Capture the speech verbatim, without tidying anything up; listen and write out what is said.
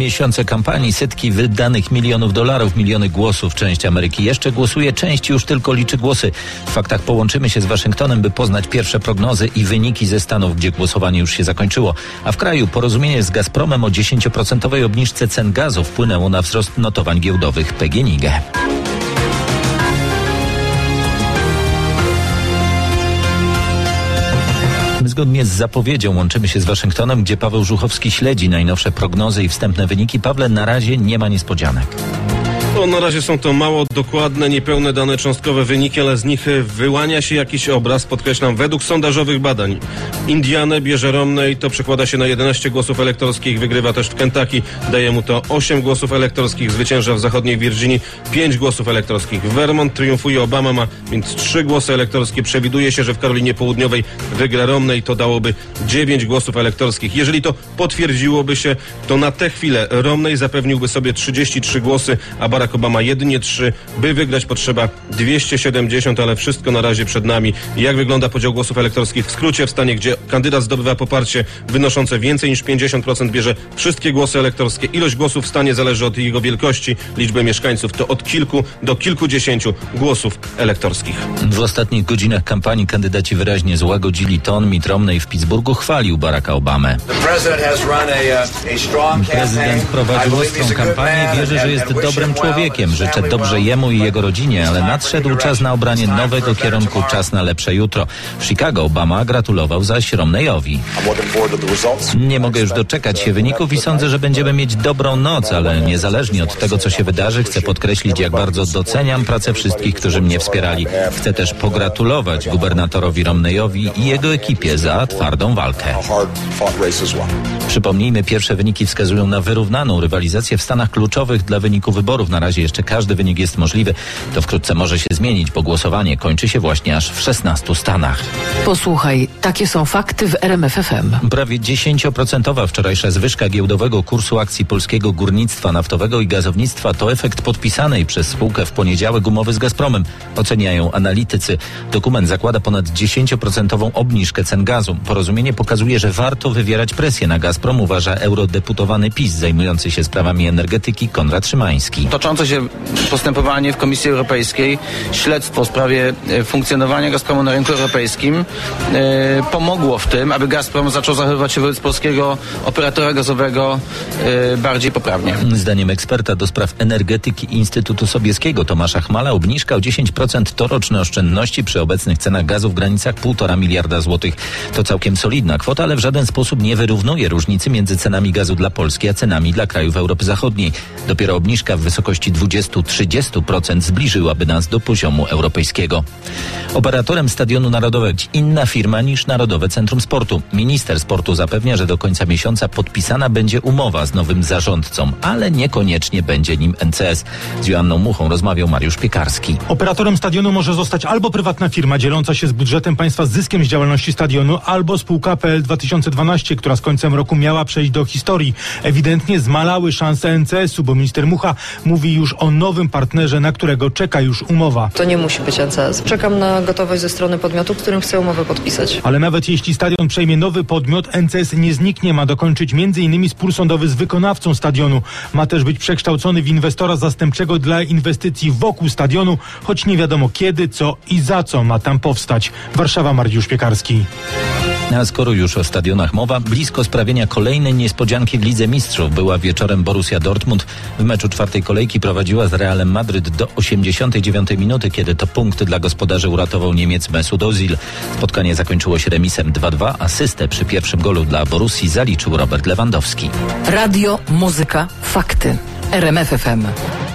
miesiące kampanii, setki wydanych milionów dolarów, miliony głosów. Część Ameryki jeszcze głosuje, część już tylko liczy głosy. W faktach połączymy się z Waszyngtonem, by poznać pierwsze prognozy i wyniki ze Stanów, gdzie głosowanie już się zakończyło. A w kraju porozumienie z Gazpromem o dziesięcioprocentowej obniżce cen gazu wpłynęło na wzrost notowań giełdowych P G N I G. Zgodnie z zapowiedzią łączymy się z Waszyngtonem, gdzie Paweł Żuchowski śledzi najnowsze prognozy i wstępne wyniki. Pawle, na razie nie ma niespodzianek. No, na razie są to mało dokładne, niepełne dane cząstkowe wyniki, ale z nich wyłania się jakiś obraz, podkreślam, według sondażowych badań. Indianę bierze Romney, to przekłada się na jedenaście głosów elektorskich, wygrywa też w Kentucky, daje mu to osiem głosów elektorskich, zwycięża w zachodniej Virginii, pięć głosów elektorskich. W Vermont triumfuje Obama, ma więc trzy głosy elektorskie. Przewiduje się, że w Karolinie Południowej wygra Romney, to dałoby dziewięć głosów elektorskich. Jeżeli to potwierdziłoby się, to na tę chwilę Romney zapewniłby sobie trzydzieści trzy głosy, a Barack Obama jedynie trzy. By wygrać potrzeba dwieście siedemdziesiąt, ale wszystko na razie przed nami. Jak wygląda podział głosów elektorskich w skrócie? W stanie, gdzie kandydat zdobywa poparcie wynoszące więcej niż pięćdziesiąt procent, bierze wszystkie głosy elektorskie. Ilość głosów w stanie zależy od jego wielkości, liczby mieszkańców. To od kilku do kilkudziesięciu głosów elektorskich. W ostatnich godzinach kampanii kandydaci wyraźnie złagodzili ton. Mitt Romney w Pittsburghu chwalił Baracka Obamę. Prezydent prowadził ostrą kampanię, wierzy, że jest dobrym człowiekiem. Życzę dobrze jemu i jego rodzinie, ale nadszedł czas na obranie nowego kierunku, czas na lepsze jutro. W Chicago Obama gratulował zaś Romneyowi. Nie mogę już doczekać się wyników i sądzę, że będziemy mieć dobrą noc, ale niezależnie od tego, co się wydarzy, chcę podkreślić, jak bardzo doceniam pracę wszystkich, którzy mnie wspierali. Chcę też pogratulować gubernatorowi Romneyowi i jego ekipie za twardą walkę. Przypomnijmy, pierwsze wyniki wskazują na wyrównaną rywalizację w stanach kluczowych dla wyniku wyborów. Na razie jeszcze każdy wynik jest możliwy. To wkrótce może się zmienić, bo głosowanie kończy się właśnie aż w szesnastu stanach. Posłuchaj, takie są fakty w R M F F M. Prawie dziesięcioprocentowa wczorajsza zwyżka giełdowego kursu akcji polskiego górnictwa naftowego i gazownictwa to efekt podpisanej przez spółkę w poniedziałek umowy z Gazpromem, oceniają analitycy. Dokument zakłada ponad dziesięcioprocentową obniżkę cen gazu. Porozumienie pokazuje, że warto wywierać presję na Gazprom, uważa eurodeputowany PiS zajmujący się sprawami energetyki Konrad Szymański. Toczące się postępowanie w Komisji Europejskiej, śledztwo w sprawie funkcjonowania Gazpromu na rynku europejskim e, pomogło w tym, aby Gazprom zaczął zachowywać się wobec polskiego operatora gazowego e, bardziej poprawnie. Zdaniem eksperta do spraw energetyki Instytutu Sobieskiego Tomasza Chmala obniżka o dziesięć procent to roczne oszczędności przy obecnych cenach gazu w granicach półtora miliarda złotych. To całkiem solidna kwota, ale w żaden sposób nie wyrównuje różnicy między cenami gazu dla Polski a cenami dla krajów Europy Zachodniej. Dopiero obniżka w wysokości dwadzieścia do trzydziestu procent zbliżyłaby nas do poziomu europejskiego. Operatorem Stadionu Narodowego inna firma niż Narodowe Centrum Sportu. Minister sportu zapewnia, że do końca miesiąca podpisana będzie umowa z nowym zarządcą, ale niekoniecznie będzie nim N C S. Z Joanną Muchą rozmawiał Mariusz Piekarski. Operatorem stadionu może zostać albo prywatna firma dzieląca się z budżetem państwa z zyskiem z działalności stadionu, albo spółka P L dwa tysiące dwanaście, która z końcem roku miała przejść do historii. Ewidentnie zmalały szanse N C S u, bo minister Mucha mówi już o nowym partnerze, na którego czeka już umowa. To nie musi być N C S. Czekam na gotowość ze strony podmiotu, którym chcę umowę podpisać. Ale nawet jeśli stadion przejmie nowy podmiot, N C S nie zniknie. Ma dokończyć między innymi spór sądowy z wykonawcą stadionu. Ma też być przekształcony w inwestora zastępczego dla inwestycji wokół stadionu, choć nie wiadomo kiedy, co i za co ma tam powstać. Warszawa, Mariusz Piekarski. A skoro już o stadionach mowa, blisko sprawienia kolejnej niespodzianki w Lidze Mistrzów była wieczorem Borussia Dortmund. W meczu czwartej kolejki prowadziła z Realem Madryt do osiemdziesiątej dziewiątej minuty, kiedy to punkt dla gospodarzy uratował Niemiec Mesut Özil. Spotkanie zakończyło się remisem dwa dwa. Asystę przy pierwszym golu dla Borussii zaliczył Robert Lewandowski. Radio, muzyka, fakty. R M F F M.